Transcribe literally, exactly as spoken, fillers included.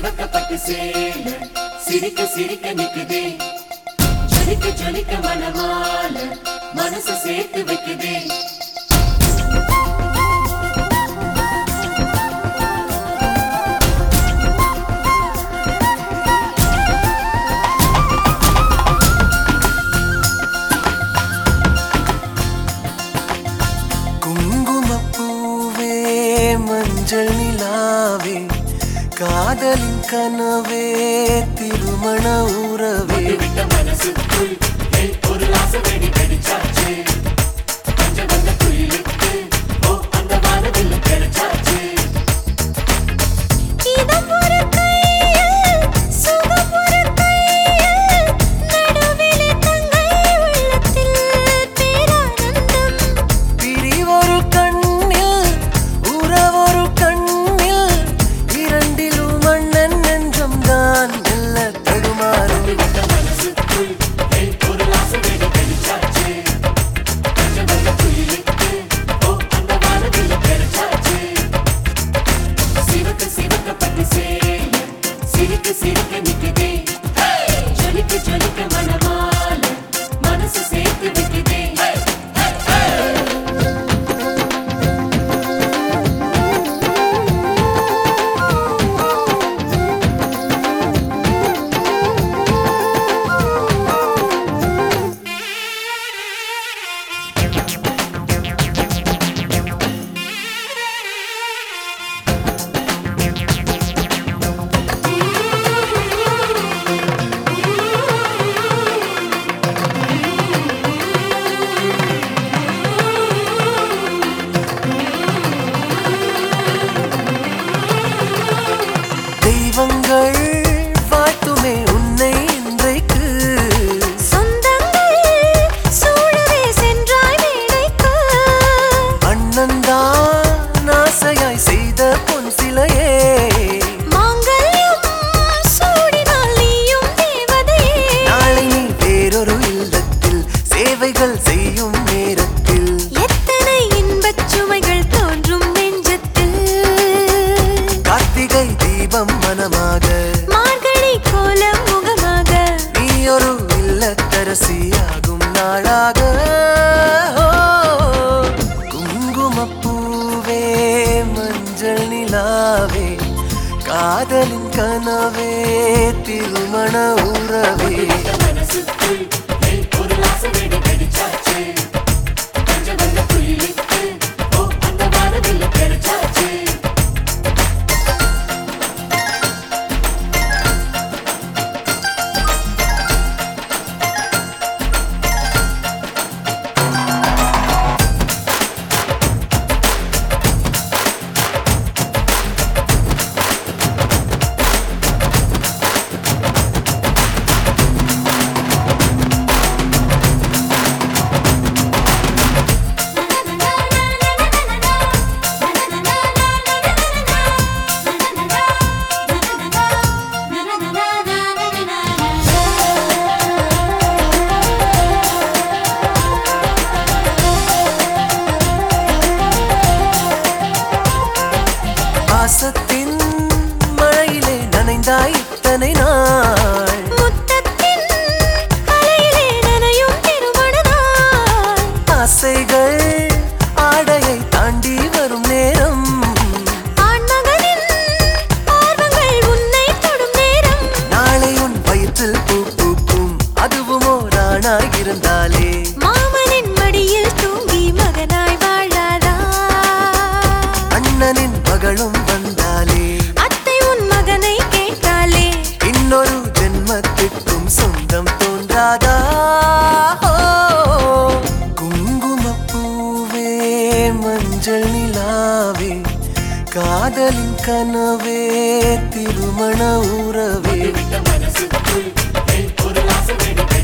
சிவக்கப்பட்டு சேல சிரிக்க சிரிக்க நிக்குதே ஜொலிக்க ஜொலிக்க மனமால மனசு சேர்த்து வைக்குதே குங்குமப்பூவே மஞ்சள் நிலாவே காதலின் கனவே திருமண உறவே விட்ட மனசுக்குள் ஒரு ஆசை வெடி வெடிச்சாச்சு கொஞ்சம் வந்த குயிலுக்கு ஓ அந்த வானவில் கிடைச்சாச்சு சிரிக்க நிக்குதே ஜொலிக்க ஜொலிக்க மனமால மனசு சேர்த்து வைக்குதே தெய்வங்கள் வாழ்த்துமே உன்னை இன்றைக்கு சொந்தங்கள் சூழவே சென்றாய் மேடைக்கு அண்ணன்தான் ஆசையாய் செய்த பொன் சிலையே மாங்கல்யம் சூடினால் நீயும் தேவதையே நாளை நீ வேறொரு இல்லத்தில் சேவைகள் செய்யும் நேரத்தில் எத்தனை இன்பச் சுமைகள் தோன்றும் நெஞ்சத்தில் கார்த்திகை தீபம் மனமாக மார்கழி கோலம் முகமாக நீ ஒரு இல்லத்தரசியாகும் நாளாக குங்குமப்பூவே மஞ்சள் நிலாவே காதலின் கனவே திருமண உறவே மனசுக்குள் ஒரு ஆசை வெடி வெடிச்சாச்சு கொஞ்சம் வந்த குயிலுக்கு ஓ அந்த வானவில் கிடைச்சாச்சு பாசத்தின் மழையிலே நனைந்தாய் இத்தனை நாள் முத்தத்தின் அலையிலே நனையும் திருமண நாள் ஆசைகள் ஆடையை தாண்டி வரும் நேரம் ஆண்மகனின் ஆர்வங்கள் உன்னை தொடும் நேரம் நாளை உன் வயிற்றில் பூ பூக்கும் அதுவும் ஓரானாய் இருந்தாலே மாமனின் மடியில் தூங்கி மகனாய் வாழாதா அண்ணனின் மகளும் வந்தாலே அத்தை உன் மகனை கேட்டாலே இன்னொரு ஜென்மத்திற்கும் சொந்தம் தோன்றாதா குங்குமப்பூவே மஞ்சள் நிலாவே காதலின் கனவே திருமண உறவே விட்ட மனசுக்குள் ஒரு ஆசை வெடி